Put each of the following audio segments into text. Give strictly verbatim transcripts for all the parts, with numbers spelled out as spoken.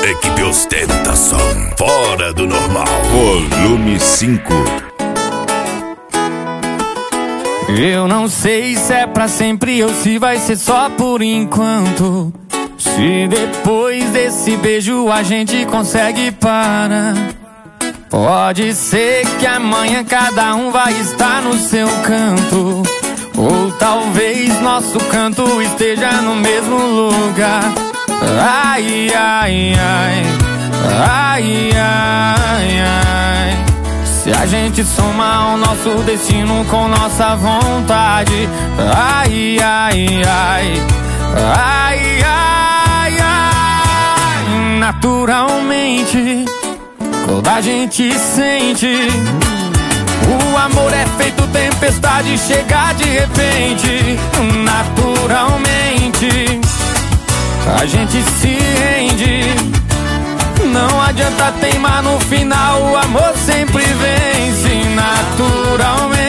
equipe ostentação fora do normal. Volume cinco. Eu não sei se é pra sempre ou se vai ser só por enquanto. Se depois desse beijo a gente consegue parar. Pode ser que amanhã cada um vai estar no seu canto, ou talvez nosso canto esteja no mesmo lugar. Ai, ai, ai, ai, ai, ai. Se a gente soma o nosso destino com nossa vontade. Ai, ai, ai, ai, ai, ai. Naturalmente quando a gente sente, o amor é feito tempestade, chega de repente. Naturalmente a gente se rende. Não adianta teimar, no final o amor sempre vence. Naturalmente.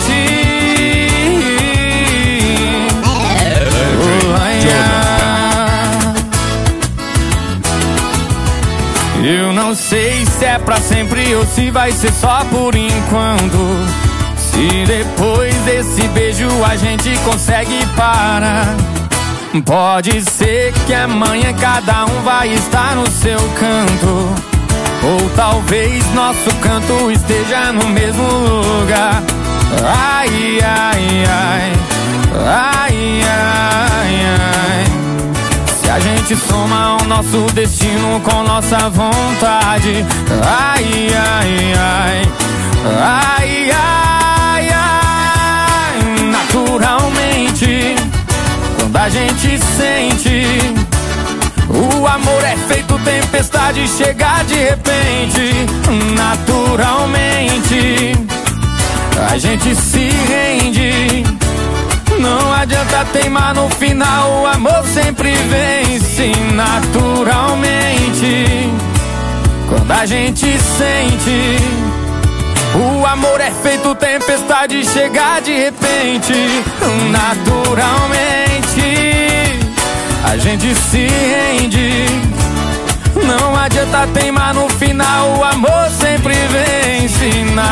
Eu não sei se é pra sempre ou se vai ser só por enquanto. Se depois desse beijo a gente consegue parar. Pode ser que amanhã cada um vai estar no seu canto, ou talvez nosso canto esteja no mesmo lugar. Ai, ai, ai, ai, ai, ai. Se a gente soma o nosso destino com nossa vontade. Ai, ai, ai, ai, ai, ai. Naturalmente quando a gente sente, o amor é feito tempestade, chega de repente. Naturalmente a gente se rende. Não adianta teimar, no final o amor sempre vence. Naturalmente quando a gente sente, o amor é feito tempestade, chega de repente. Naturalmente a gente se rende. Não adianta teimar, no final o amor sempre vence.